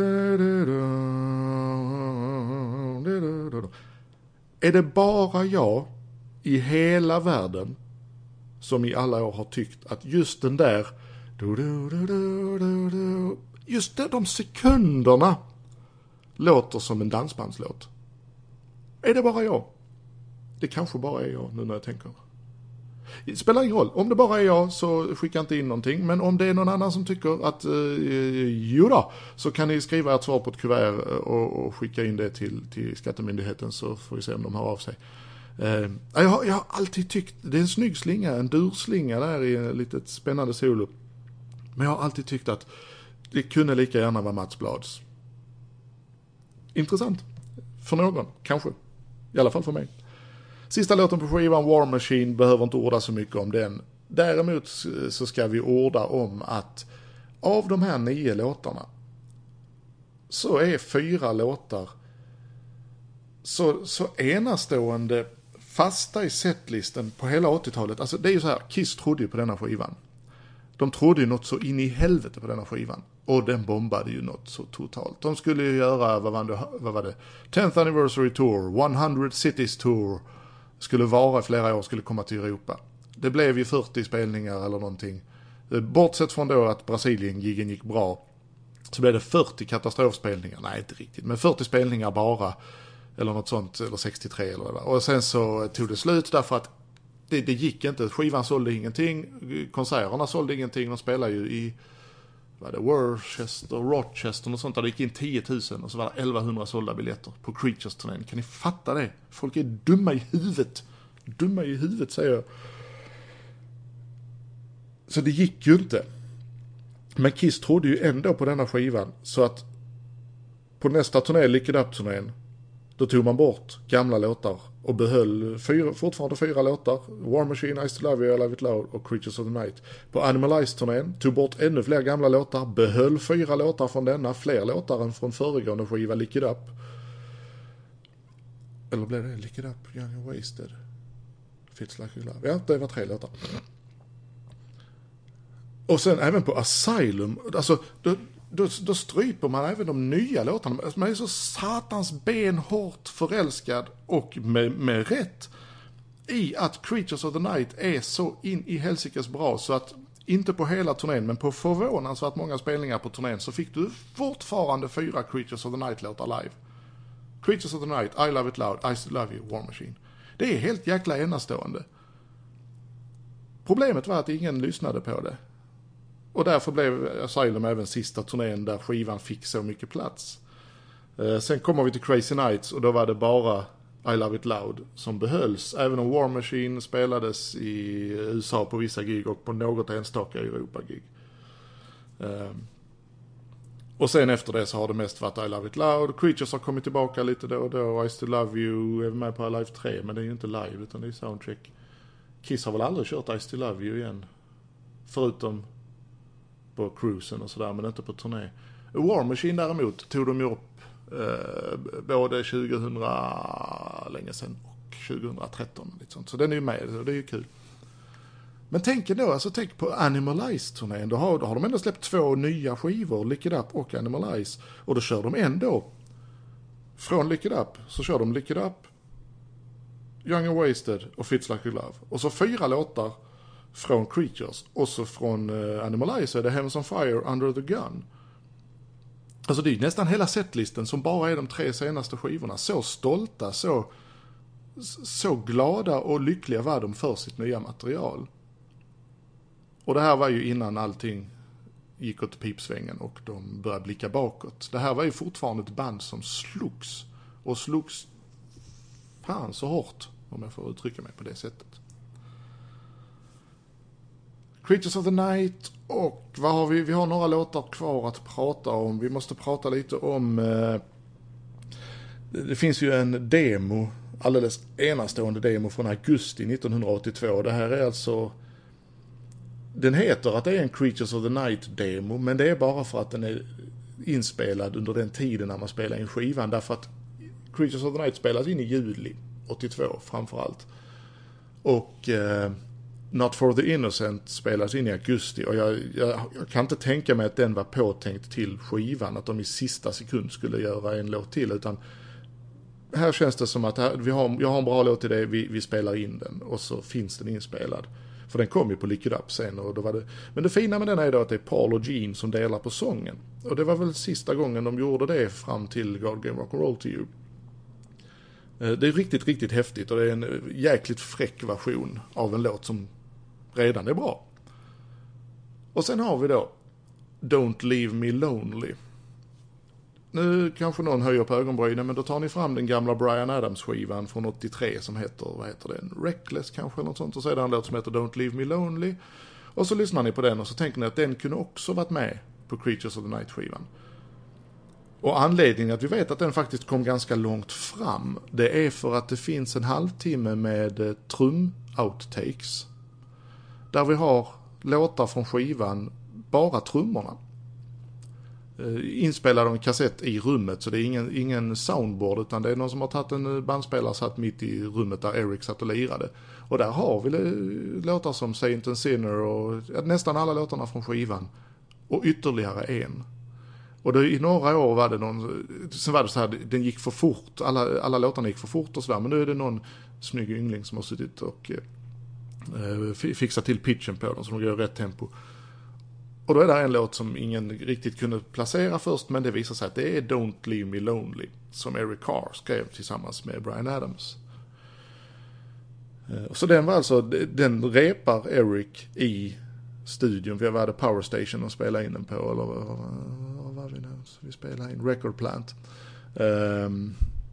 du du. Är det bara jag i hela världen som i alla år har tyckt att just den där du, du, du, du, du, du. Just det, de sekunderna låter som en dansbandslåt? Är det bara jag? Det kanske bara är jag nu när jag tänker. Det spelar ingen roll. Om det bara är jag så skicka inte in någonting. Men om det är någon annan som tycker att eh, jo då, så kan ni skriva ett svar på ett kuvert och, och skicka in det till, till Skattemyndigheten, så får vi se om de hör av sig. Eh, jag, har, jag har alltid tyckt, det är en snygg slinga, en durslinga där i en litet spännande solo. Men jag har alltid tyckt att det kunde lika gärna vara Mats Blads. Intressant. För någon, kanske. I alla fall för mig. Sista låten på skivan, War Machine, behöver inte orda så mycket om den. Däremot så ska vi orda om att av de här nio låtarna så är fyra låtar så, så enastående fasta i setlisten på hela åttiotalet. Alltså det är ju så här, Kiss trodde ju på denna skivan. De trodde ju något så in i helvete på denna skivan. Och den bombade ju något så totalt. De skulle ju göra, vad var det? Vad var det? tenth Anniversary Tour, hundred Cities Tour. Skulle vara flera år, skulle komma till Europa. Det blev ju fyrtio spelningar eller någonting. Bortsett från då att Brasilien-gigen gick bra, så blev det fyrtio katastrofspelningar. Nej, inte riktigt. Men fyrtio spelningar bara. Eller något sånt. Eller sextiotre eller vad det var. Och sen så tog det slut därför att Det, det gick inte. Skivan sålde ingenting. Konserterna sålde ingenting. De spelade ju i vad det, Worcester, Rochester och sånt där. Det gick in tio tusen och så var det elvahundra sålda biljetter på Creatures-turnén. Kan ni fatta det? Folk är dumma i huvudet. Dumma i huvudet, säger jag. Så det gick ju inte. Men Kiss trodde ju ändå på denna skivan. Så att på nästa turné, Lick It Up-turnén, då tog man bort gamla låtar och behöll fyra, fortfarande fyra låtar. War Machine, I Still Love You, I Love It Loud och Creatures of the Night. På Animalize-turnén tog bort ännu fler gamla låtar, behöll fyra låtar från denna, fler låtar än från föregående skiva Lick It Up. Eller blev det Lick It Up, Young and Wasted, Fits Like You Love. Ja, det var tre låtar. Och sen även på Asylum, alltså då, då, då stryper man även de nya låtarna. Man är så satans benhårt förälskad och med, med rätt i att Creatures of the Night är så in i helsikes bra, så att inte på hela turnén men på förvånansvärt många spelningar på turnén så fick du fortfarande fyra Creatures of the Night-låtar live. Creatures of the Night, I Love It Loud, I Still Love You, War Machine. Det är helt jäkla enastående. Problemet var att ingen lyssnade på det. Och därför blev Asylum även sista turnén där skivan fick så mycket plats. Eh, sen kommer vi till Crazy Nights och då var det bara I Love It Loud som behölls. Även om War Machine spelades i U S A på vissa gig och på något enstaka Europa-gig. Eh, och sen efter det så har det mest varit I Love It Loud. Creatures har kommit tillbaka lite då och då. I Still Love You är med på Alive tre, men det är ju inte live utan det är soundcheck. Kiss har väl aldrig kört I Still Love You igen. Förutom på cruisen och sådär, men inte på turné. War Machine däremot tog de ju upp eh, både tjugohundra länge sedan och tjugohundratretton. Lite sånt. Så den är ju med, så det är ju kul. Men tänk då, alltså tänk på Animalize-turnén. Då har, då har de ändå släppt två nya skivor, Lick It Up och Animalize. Och då kör de ändå, från Lick It Up, så kör de Lick It Up, Young and Wasted och Fits Like a Glove. Och så fyra låtar från Creatures. Och så från uh, Animalize är det Heavens on Fire, Under the Gun. Alltså det är nästan hela setlisten som bara är de tre senaste skivorna. Så stolta, så, så glada och lyckliga var de för sitt nya material. Och det här var ju innan allting gick åt pipsvängen och de började blicka bakåt. Det här var ju fortfarande ett band som slogs. Och slogs fan så hårt, om jag får uttrycka mig på det sättet. Creatures of the Night, och vad har vi? Vi har några låtar kvar att prata om. Vi måste prata lite om... Eh, det finns ju en demo, alldeles enastående demo från augusti nittonhundraåttiotvå. Det här är alltså... Den heter att det är en Creatures of the Night-demo, men det är bara för att den är inspelad under den tiden när man spelar in skivan. Därför att Creatures of the Night spelas in i juli åttiotvå framförallt. Och eh, Not for the Innocent spelas in i augusti. Och jag, jag, jag kan inte tänka mig att den var påtänkt till skivan, att de i sista sekund skulle göra en låt till. Utan här känns det som att här, vi har, jag har en bra låt till det, vi, vi spelar in den. Och så finns den inspelad. För den kom ju på Lick It Up sen. Och då var det... Men det fina med den är då att det är Paul och Gene som delar på sången. Och det var väl sista gången de gjorde det fram till God Gave Rock'n'Roll to You. Det är riktigt, riktigt häftigt. Och det är en jäkligt fräck version av en låt som redan är bra. Och sen har vi då Don't Leave Me Lonely. Nu kanske någon höjer på ögonbrynen, men då tar ni fram den gamla Bryan Adams-skivan från åttiotre som heter, vad heter den? Reckless kanske, eller något sånt. Och så är det en låt som heter Don't Leave Me Lonely. Och så lyssnar ni på den och så tänker ni att den kunde också varit med på Creatures of the Night-skivan. Och anledningen att vi vet att den faktiskt kom ganska långt fram, det är för att det finns en halvtimme med trum-outtakes. Där vi har låtar från skivan, bara trummorna. Inspelade en kassett i rummet, så det är ingen, ingen soundboard, utan det är någon som har tagit en bandspelare satt mitt i rummet där Eric satt och lirade. Och där har vi låtar som Saint and Sinner och nästan alla låtarna från skivan. Och ytterligare en. Och det, i några år var det någon, sen var det så här, den gick för fort, alla, alla låtarna gick för fort och sådär, men nu är det någon snygg yngling som har suttit och eh, fixat till pitchen på dem så de går i rätt tempo. Och då är det en låt som ingen riktigt kunde placera först, men det visar sig att det är Don't Leave Me Lonely som Eric Carr skrev tillsammans med Bryan Adams. Så den var alltså, den repar Eric i studion. Vi hade Power Station och spelade in den på, eller vad var vi nu? Så vi spelade in Record Plant. Um,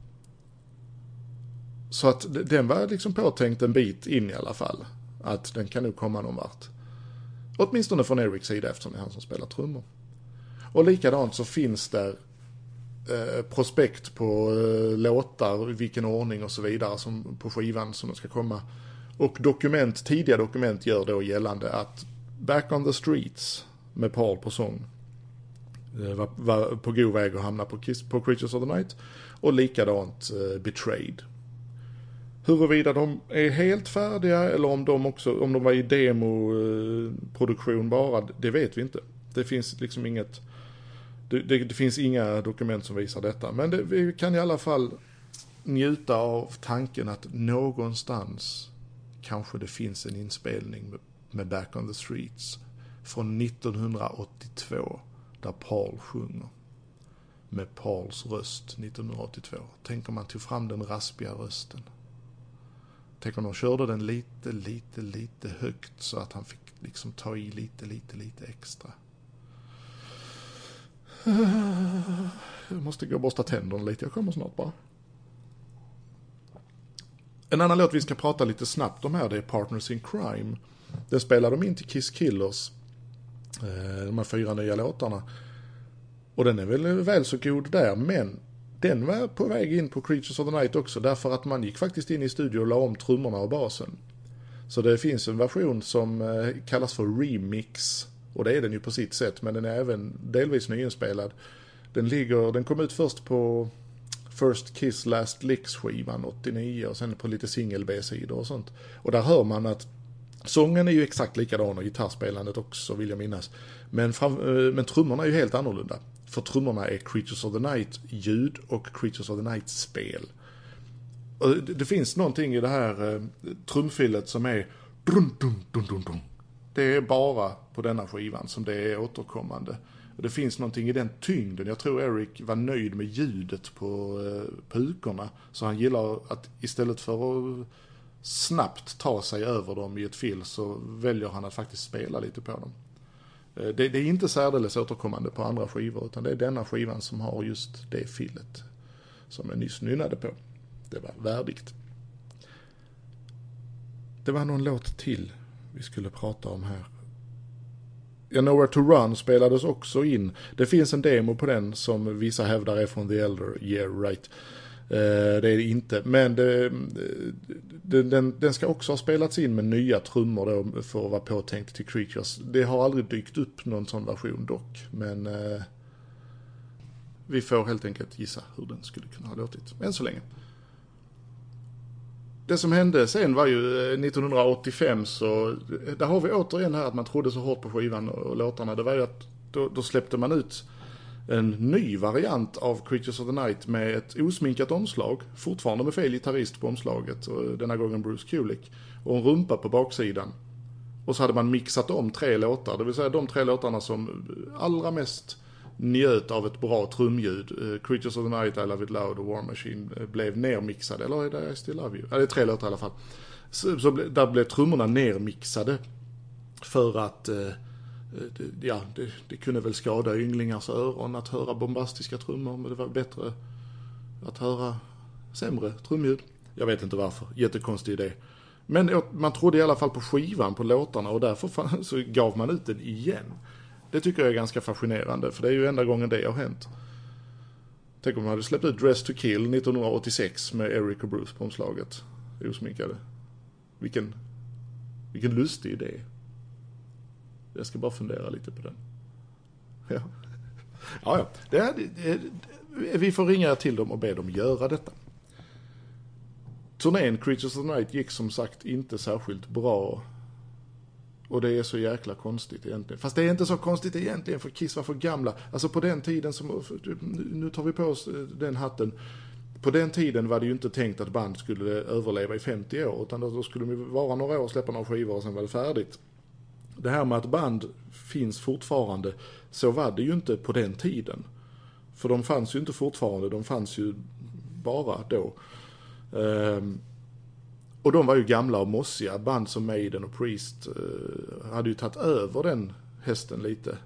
så att den var liksom påtänkt en bit in i alla fall. Att den kan nog komma någon vart. Åtminstone från Erics sida, eftersom det är han som spelar trummor. Och likadant så finns där eh, prospekt på eh, låtar, vilken ordning och så vidare som på skivan som de ska komma. Och dokument, tidiga dokument gör då gällande att Back on the Streets med Paul på sång eh, var, var på god väg att hamna på, Kiss, på Creatures of the Night. Och likadant eh, Betrayed. Huruvida de är helt färdiga eller om de också om de var i demoproduktion bara, det vet vi inte. Det finns liksom inget det, det, det finns inga dokument som visar detta, men det, vi kan i alla fall njuta av tanken att någonstans kanske det finns en inspelning med, med Back on the Streets från nittonhundraåttiotvå där Paul sjunger med Pauls röst nittonhundraåttiotvå. Tänk om man tog fram den raspiga rösten. Tänk om de körde den lite, lite, lite högt så att han fick liksom ta i lite, lite, lite extra. Jag måste gå och borsta tänderna lite, jag kommer snart bara. En annan låt vi ska prata lite snabbt om här, det är Partners in Crime. Den spelar de in till Kiss Killers, de här fyra nya låtarna. Och den är väl väl så god där, men den var på väg in på Creatures of the Night också, därför att man gick faktiskt in i studio och la om trummorna och basen. Så det finns en version som eh, kallas för Remix, och det är den ju på sitt sätt, men den är även delvis nyinspelad. Den ligger, den kom ut först på First Kiss Last Licks skivan åttionio och sen på lite single B-sidor och sånt. Och där hör man att Sången är ju exakt likadan och gitarrspelandet också, vill jag minnas. Men, fram, men trummorna är ju helt annorlunda. För trummorna är Creatures of the Night ljud och Creatures of the Night spel. Och det, det finns någonting i det här eh, trumfilet som är dun, dun, dun, dun, dun. Det är bara på denna skivan som det är återkommande. Och det finns någonting i den tyngden. Jag tror Eric var nöjd med ljudet på eh, pukorna. Så han gillar att istället för att snabbt ta sig över dem i ett fill så väljer han att faktiskt spela lite på dem. Eh, det, det är inte särdeles återkommande på andra skivor, utan det är denna skivan som har just det fillet som jag nyss nynnade på. Det var värdigt. Det var någon låt till vi skulle prata om här. Ja, Nowhere to Run spelades också in. Det finns en demo på den som vissa hävdar är från The Elder. Yeah, right. Uh, det är det inte. Men det, det, den, den ska också ha spelats in med nya trummor då för att vara påtänkt till Creatures. Det har aldrig dykt upp någon sån version dock. Men uh, vi får helt enkelt gissa hur den skulle kunna ha låtit. Än så länge. Det som hände sen var ju nittonhundraåttiofem, så där har vi återigen här att man trodde så hårt på skivan och låtarna. Det var ju att då, då släppte man ut en ny variant av Creatures of the Night med ett osminkat omslag, fortfarande med fel gitarrist på omslaget, och denna gången Bruce Kulick, och en rumpa på baksidan. Och så hade man mixat om tre låtar, det vill säga de tre låtarna som allra mest njöt av ett bra trumljud. uh, Creatures of the Night, I Love It Loud och War Machine uh, blev nermixade, eller är det I Still Love You? Ja, det är tre låtar i alla fall. Så, så ble, där blev trummorna nermixade för att uh, det, ja, det, det kunde väl skada ynglingars öron att höra bombastiska trummor, men det var bättre att höra sämre trumljud. Jag vet inte varför, jättekonstig idé. Men man trodde i alla fall på skivan, på låtarna, och därför fan, så gav man ut den igen. Det tycker jag är ganska fascinerande, för det är ju enda gången det har hänt. Tänk om man hade släppt ut Dress to Kill nittonhundraåttiosex med Eric och Bruce på omslaget. Osminkade. Vilken, vilken lustig idé. Jag ska bara fundera lite på den. Ja, ja, ja. Det är, det, det, vi får ringa till dem och be dem göra detta. Turnén Creatures of the Night gick som sagt inte särskilt bra. Och det är så jäkla konstigt egentligen. Fast det är inte så konstigt egentligen, för Kiss var för gamla. Alltså på den tiden, som, nu tar vi på oss den hatten. På den tiden var det ju inte tänkt att band skulle överleva i femtio år. Utan då skulle de vara några år, släppa några skivor och sen var det färdigt. Det här med att band finns fortfarande, så var det ju inte på den tiden. För de fanns ju inte fortfarande, de fanns ju bara då. Um, Och de var ju gamla och mossiga. Band som Maiden och Priest eh, hade ju tagit över den hästen lite.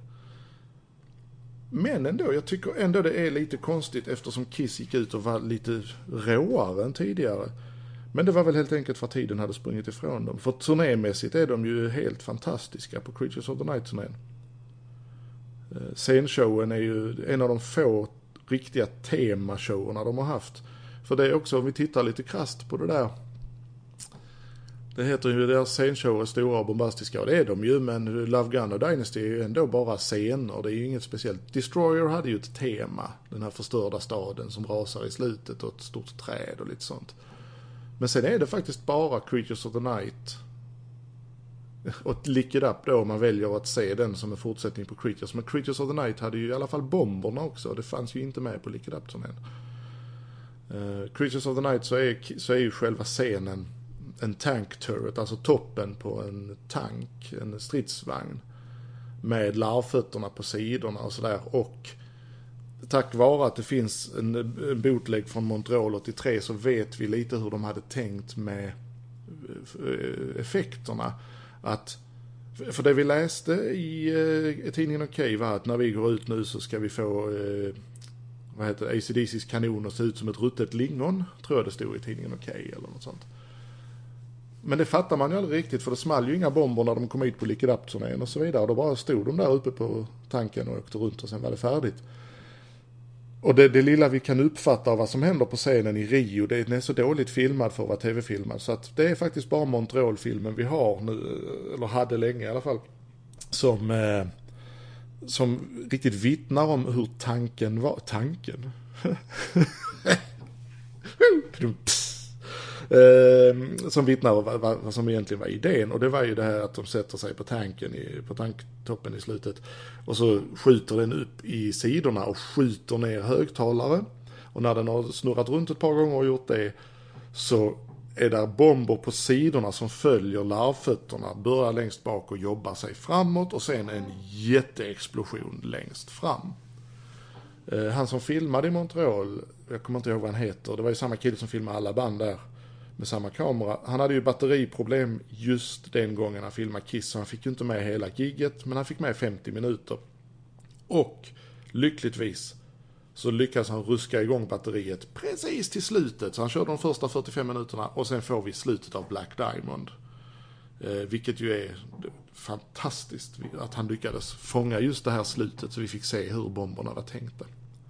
Men ändå, jag tycker ändå det är lite konstigt eftersom Kiss gick ut och var lite råare än tidigare. Men det var väl helt enkelt för att tiden hade sprungit ifrån dem. För turnémässigt är de ju helt fantastiska på Creatures of the Night-turnén. Eh, scenshowen är ju en av de få riktiga temashowerna de har haft. För det är också, om vi tittar lite krasst på det där. Det heter ju deras scenshower stora och bombastiska, och det är de ju, men Love Gun och Dynasty är ju ändå bara scener, det är ju inget speciellt. Destroyer hade ju ett tema, den här förstörda staden som rasar i slutet och ett stort träd och lite sånt. Men sen är det faktiskt bara Creatures of the Night och Lick It Up då, man väljer att se den som en fortsättning på Creatures. Men Creatures of the Night hade ju i alla fall bomberna också, det fanns ju inte med på Lick It Up-turnén. Uh, Creatures of the Night så är, så är ju själva scenen en tank turret, alltså toppen på en tank, en stridsvagn med larvfötterna på sidorna och sådär. Och tack vare att det finns en, en bootleg från Montreal åttiotre så vet vi lite hur de hade tänkt med effekterna. Att, för det vi läste i, i tidningen Okej var att när vi går ut nu så ska vi få eh, vad heter det, A C D C's kanoner se ut som ett ruttet lingon, tror jag det stod i tidningen Okej eller något sånt. Men det fattar man ju aldrig riktigt, för det small ju inga bomber när de kom hit på Lick It Up-turnén och så vidare. Och då bara stod de där uppe på tanken och åkte runt och sen var det färdigt. Och det, det lilla vi kan uppfatta av vad som händer på scenen i Rio, det är så dåligt filmad för att vara tv-filmad. Så att det är faktiskt bara Montreal-filmen vi har nu, eller hade länge i alla fall, som, eh, som riktigt vittnar om hur tanken var. Tanken? eh, som vittnar om vad, vad som egentligen var idén. Och det var ju det här att de sätter sig på tanken, i, på tanktoppen i slutet. Och så skjuter den upp i sidorna och skjuter ner högtalare. Och när den har snurrat runt ett par gånger och gjort det, så är där bomber på sidorna som följer larvfötterna, börjar längst bak och jobbar sig framåt, och sen en jätteexplosion längst fram. Eh, han som filmade i Montreal, jag kommer inte ihåg vad han heter, det var ju samma kille som filmade alla band där med samma kamera. Han hade ju batteriproblem just den gången han filmade Kiss, så han fick ju inte med hela gigget, men han fick med femtio minuter. Och lyckligtvis så lyckas han ruska igång batteriet precis till slutet. Så han körde de första fyrtiofem minuterna och sen får vi slutet av Black Diamond. Eh, vilket ju är fantastiskt att han lyckades fånga just det här slutet, så vi fick se hur bomberna var tänkta.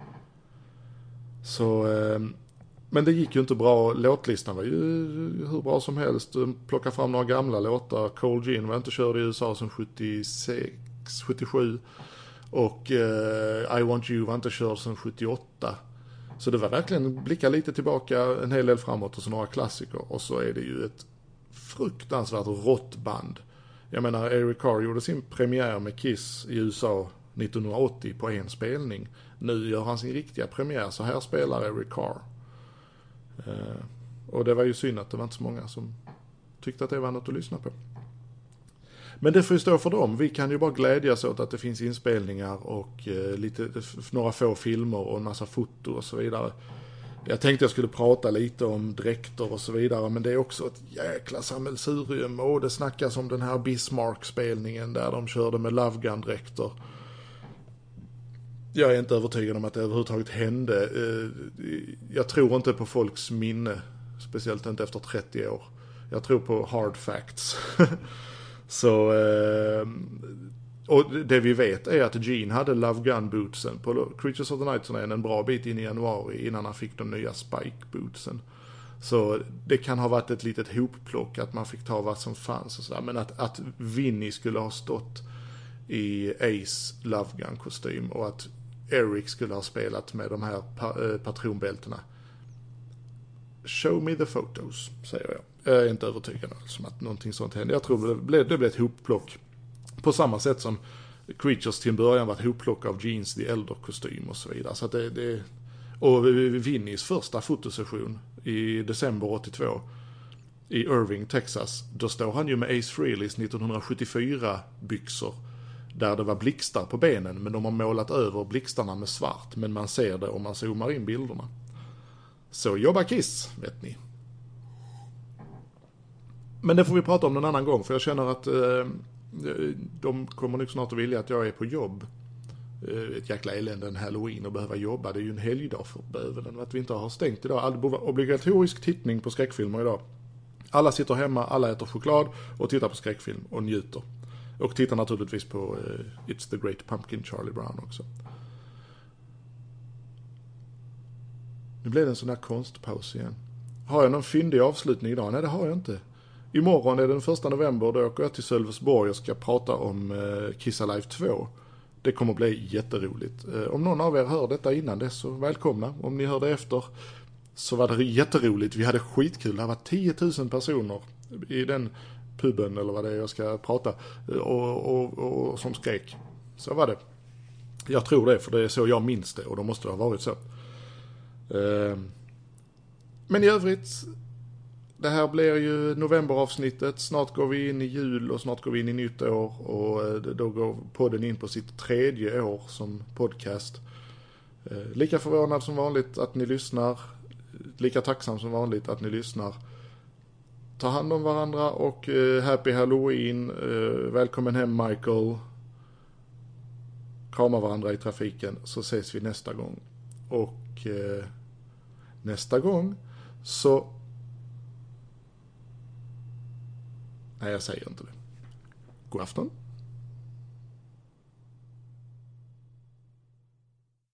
Så, eh, men det gick ju inte bra. Låtlistan var ju hur bra som helst. Plocka fram några gamla låtar. Cold Gin var inte körd i U S A som sjuttiosex sjuttiosju. Och uh, I Want You var inte körd sedan sjuttioåtta. Så det var verkligen blicka lite tillbaka, en hel del framåt och så några klassiker. Och så är det ju ett fruktansvärt rått band. Jag menar, Eric Carr gjorde sin premiär med Kiss i U S A nittonhundraåttio på en spelning. Nu gör han sin riktiga premiär, så här spelar Eric Carr. Uh, och det var ju synd att det var inte så många som tyckte att det var något att lyssna på. Men det får ju stå för dem. Vi kan ju bara glädjas åt att det finns inspelningar och eh, lite, några få filmer och en massa foto och så vidare. Jag tänkte jag skulle prata lite om dräkter och så vidare, men det är också ett jäkla sammelsurium. Och det snackas om den här Bismarck-spelningen där de körde med Love Gun-dräkter. Jag är inte övertygad om att det överhuvudtaget hände. Jag tror inte på folks minne, speciellt inte efter trettio år. Jag tror på hard facts. Så, och det vi vet är att Gene hade Love Gun bootsen på Creatures of the Night Turnén en bra bit in i januari innan han fick de nya Spike bootsen. Så det kan ha varit ett litet hopplock att man fick ta vad som fanns och sådär. Men att, att Vinnie skulle ha stått i Ace Love Gun kostym och att Eric skulle ha spelat med de här pa- patronbältena. Show me the photos, säger jag. Jag är inte övertygad om att någonting sånt hände. Jag tror det blev, det blev ett hopplock. På samma sätt som Creatures till början var ett hopplock av Jeans the Elder kostym och så vidare. Så att det, det, och Vinnies första fotosession i december åttiotvå i Irving, Texas, då står han ju med Ace Frehleys nittonhundrasjuttiofyra byxor där det var blixtar på benen, men de har målat över blixtarna med svart, men man ser det om man zoomar in bilderna. Så jobba Kiss, vet ni. Men det får vi prata om någon annan gång, för jag känner att eh, de kommer nog snart att vilja att jag är på jobb. Eh, ett jäkla elände en Halloween och behöva jobba. Det är ju en helgdag för bövelen att vi inte har stängt idag. All obligatorisk tittning på skräckfilmer idag. Alla sitter hemma, alla äter choklad och tittar på skräckfilm och njuter. Och tittar naturligtvis på eh, It's the Great Pumpkin, Charlie Brown också. Nu blev det en sån här konstpaus igen. Har jag någon fyndig avslutning idag? Nej, det har jag inte. Imorgon är det den första november, då åker jag till Sölvesborg och ska prata om eh, Kiss Alive två. Det kommer bli jätteroligt. Eh, om någon av er hör detta innan dess, så välkomna. Om ni hör det efter, så var det jätteroligt. Vi hade skitkul. Det var tio tusen personer i den puben, eller vad det är jag ska prata, och, och, och, och som skrek. Så var det. Jag tror det, för det är så jag minns det, och då måste det ha varit så. Eh, men i övrigt, det här blir ju novemberavsnittet. Snart går vi in i jul och snart går vi in i nytt år. Och då går podden in på sitt tredje år som podcast. Lika förvånad som vanligt att ni lyssnar. Lika tacksam som vanligt att ni lyssnar. Ta hand om varandra och happy Halloween. Välkommen hem, Michael. Krama varandra i trafiken, så ses vi nästa gång. Och nästa gång så... Nej, jag säger inte det. God afton.